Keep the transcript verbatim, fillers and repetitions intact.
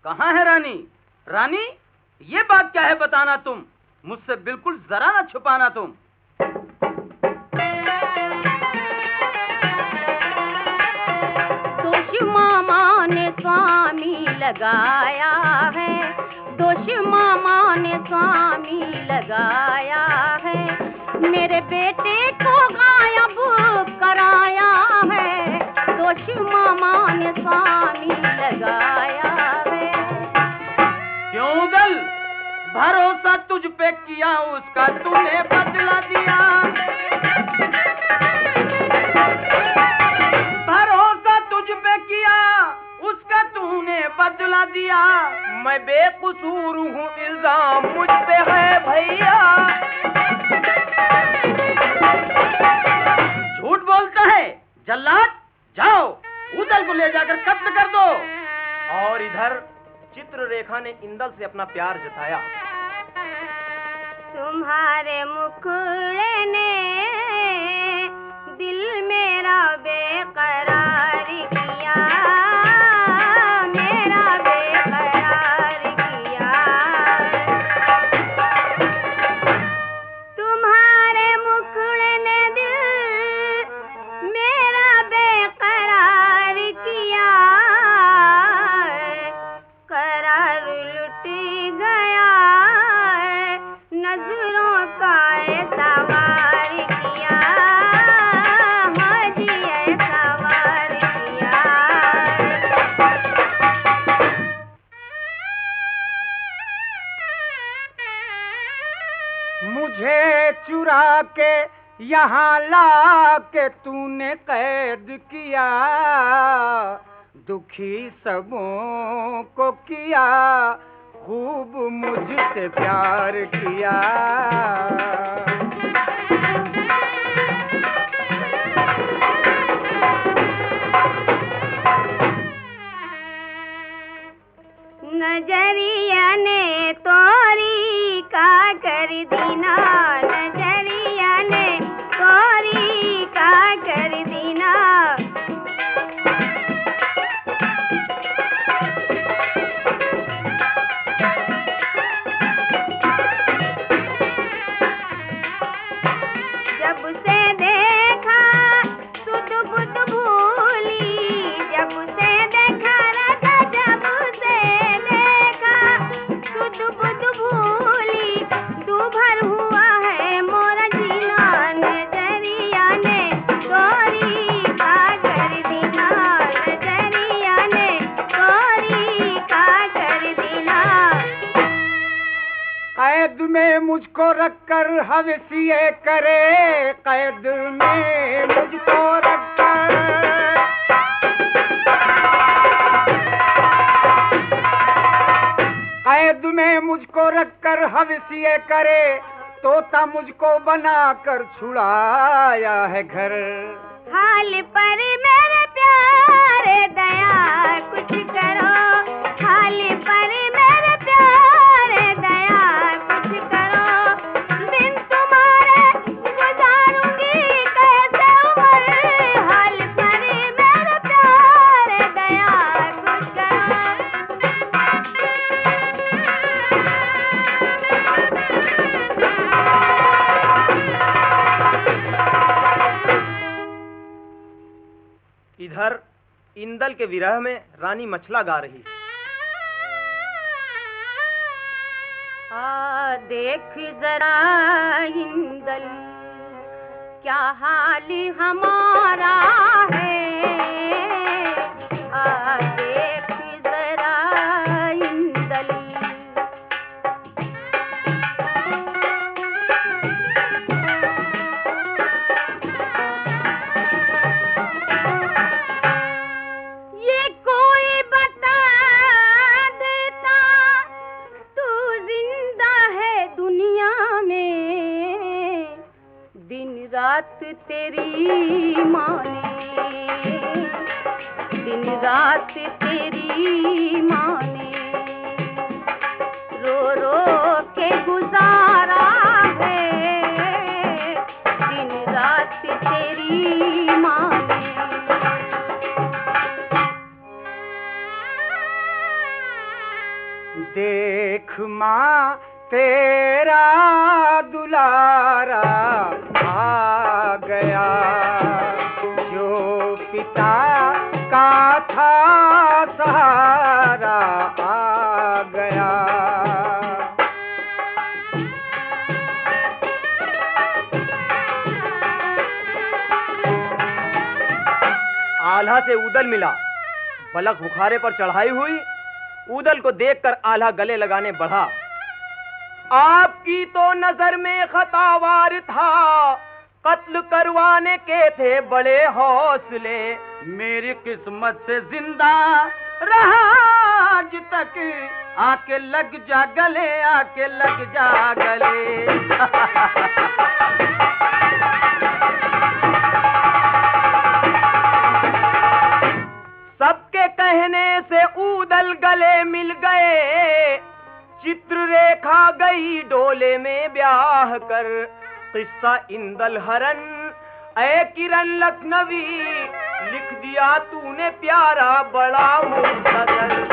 कहाँ है रानी? रानी, ये बात क्या है बताना तुम, मुझसे बिल्कुल जरा ना छुपाना तुम। दोष मामा ने स्वामी लगाया है, दोष मामा ने स्वामी लगाया है, मेरे बेटे को गायब कराया है, दोष मामा ने स्वामी लगाया है। क्यों उदल, भरोसा तुझ पे किया उसका तूने बदला दिया, भरोसा तुझ पे किया उसका तूने बदला दिया, मैं बेकसूर हूँ इल्जाम मुझ पे है भैया। झूठ बोलता है जल्लाद, जाओ उदल को ले जाकर कत्ल कर दो। और इधर चित्ररेखा ने इंदल से अपना प्यार जताया। तुम्हारे मुखड़े ने दिल मेरा बेकरार किया, मेरा बेकरार किया, तुम्हारे मुखड़े ने दिल मेरा बेकरार किया, करार लुट गया, नजरों का ऐसा वार किया, हाँ जी ऐसा वार किया। मुझे चुरा के यहाँ ला के तूने कैद किया, दुखी सबों को किया, खूब मुझसे प्यार किया। नजरिया ने तोरी का कर दीना, नजरिया ने तोरी का कर दीना, जब से देखा सुध बुध भूली, जब से देखा राजा, जब से देखा सुध बुध भूली, दूभर हुआ है मोरा जीना, नजरिया ने तोरी का कर दीना, नजरिया ने तोरी का कर दीना। कैद में मुझको रखकर हवसिये करे, कैद में मुझको रखकर, कैद में मुझको रखकर हवसिये करे, तोता मुझको बनाकर छुड़ाया है घर। हाल पर मेरे प्यारे दया कुछ करो, हाल पर मेरे प्यारे दया कुछ करो, दिन तुम्हारे गुजारूंगी कैसे उम्र, हाल पर मेरे प्यारे दया कुछ इधर इंदल के विरह में रानी मछला गा रही है। आ देख जरा इंदल क्या हाल हमारा है, आ देख जरा इंदल, ये कोई बता देता तू जिंदा है दुनिया में, दिन रात तेरी माने, दिन रात तेरी माने, रो रो के गुजारा है, दिन रात तेरी माने। देख माँ तेरा दुलारा आ गया, जो पिता का था सहारा आ गया। आल्हा से ऊदल मिला, बलक बुखारे पर चढ़ाई हुई। ऊदल को देखकर आल्हा गले लगाने बढ़ा। आपकी तो नजर में खतावार था, कत्ल करवाने के थे बड़े हौसले। मेरी किस्मत से जिंदा रहा आज तक, आके लग जा गले, आके लग जा गले। सबके कहने से ऊदल गले मिल गए, चित्ररेखा गई डोले में ब्याह कर। किस्सा इंदल हरन ऐ किरण लखनवी, लिख दिया तूने प्यारा बड़ा मुख्तसर।